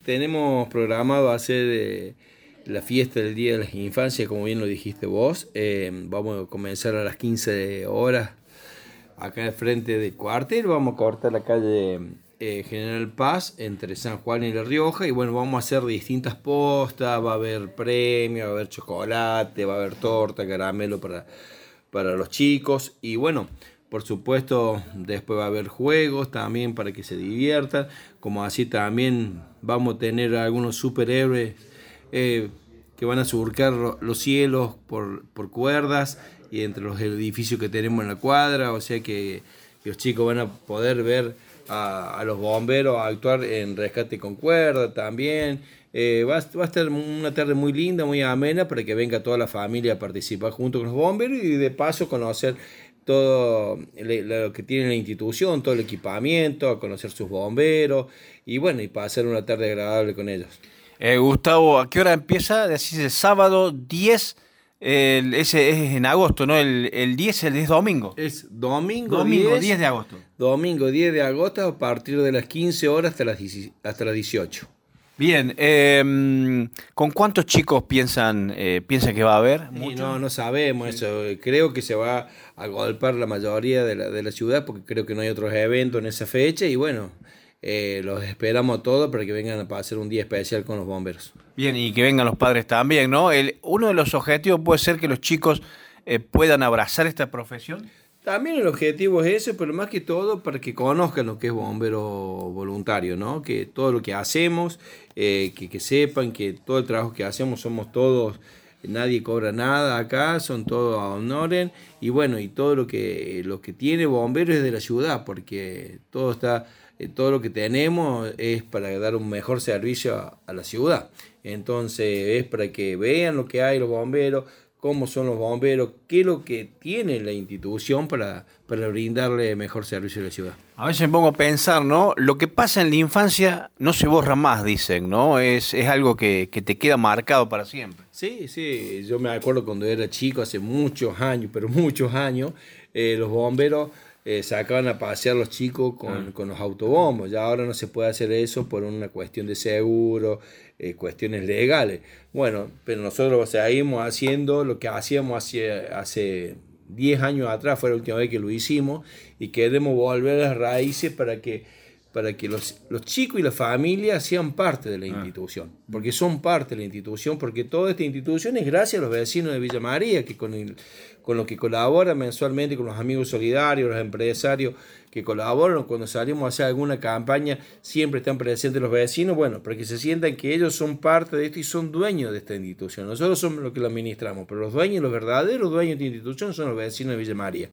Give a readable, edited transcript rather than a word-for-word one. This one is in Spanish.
tenemos programado hacer la fiesta del Día de las Infancias, como bien lo dijiste vos. Vamos a comenzar a las 15 horas acá al frente del cuartel. Vamos a cortar la calle General Paz entre San Juan y La Rioja. Y bueno, vamos a hacer distintas postas. Va a haber premios, va a haber chocolate, va a haber torta, caramelo para los chicos. Y bueno, por supuesto, después va a haber juegos también para que se diviertan. Como así también vamos a tener algunos superhéroes que van a surcar los cielos por cuerdas y entre los edificios que tenemos en la cuadra. O sea que los chicos van a poder ver a los bomberos actuar en rescate con cuerda también. Va a estar una tarde muy linda, muy amena, para que venga toda la familia a participar junto con los bomberos y de paso conocer todo lo que tiene la institución, todo el equipamiento, a conocer sus bomberos y bueno, y pasar una tarde agradable con ellos. Gustavo, ¿a qué hora empieza? Decís el sábado 10, ese es en agosto, ¿no? El 10 es domingo. Es domingo, Domingo 10 de agosto. Domingo 10 de agosto a partir de las 15 horas hasta las 18. Bien, ¿con cuántos chicos piensan que va a haber? Y no sabemos eso. Creo que se va a golpear la mayoría de la ciudad porque creo que no hay otros eventos en esa fecha y bueno, los esperamos a todos para que vengan a pasar un día especial con los bomberos. Bien, y que vengan los padres también, ¿no? Uno de los objetivos puede ser que los chicos puedan abrazar esta profesión. También el objetivo es eso, pero más que todo para que conozcan lo que es bombero voluntario, ¿no? Que todo lo que hacemos, que sepan que todo el trabajo que hacemos somos todos, nadie cobra nada acá, son todos a honoren, y bueno, y todo lo que tiene bombero es de la ciudad, porque todo lo que tenemos es para dar un mejor servicio a la ciudad. Entonces es para que vean lo que hay los bomberos, cómo son los bomberos, qué es lo que tiene la institución para brindarle mejor servicio a la ciudad. A veces me pongo a pensar, ¿no? Lo que pasa en la infancia no se borra más, dicen, ¿no? Es algo que te queda marcado para siempre. Sí, yo me acuerdo cuando era chico, hace muchos años, pero muchos años, los bomberos sacaban a pasear a los chicos con los autobombos. Ya ahora no se puede hacer eso por una cuestión de seguro, cuestiones legales. Bueno, pero nosotros seguimos haciendo lo que hacíamos hace 10 años atrás, fue la última vez que lo hicimos, y queremos volver a las raíces para que los chicos y la familia sean parte de la institución, porque son parte de la institución, porque toda esta institución es gracias a los vecinos de Villa María, que con los que colaboran mensualmente, con los amigos solidarios, los empresarios que colaboran, cuando salimos a hacer alguna campaña, siempre están presentes los vecinos, bueno, para que se sientan que ellos son parte de esto y son dueños de esta institución. Nosotros somos los que la administramos, pero los verdaderos dueños de esta institución son los vecinos de Villa María.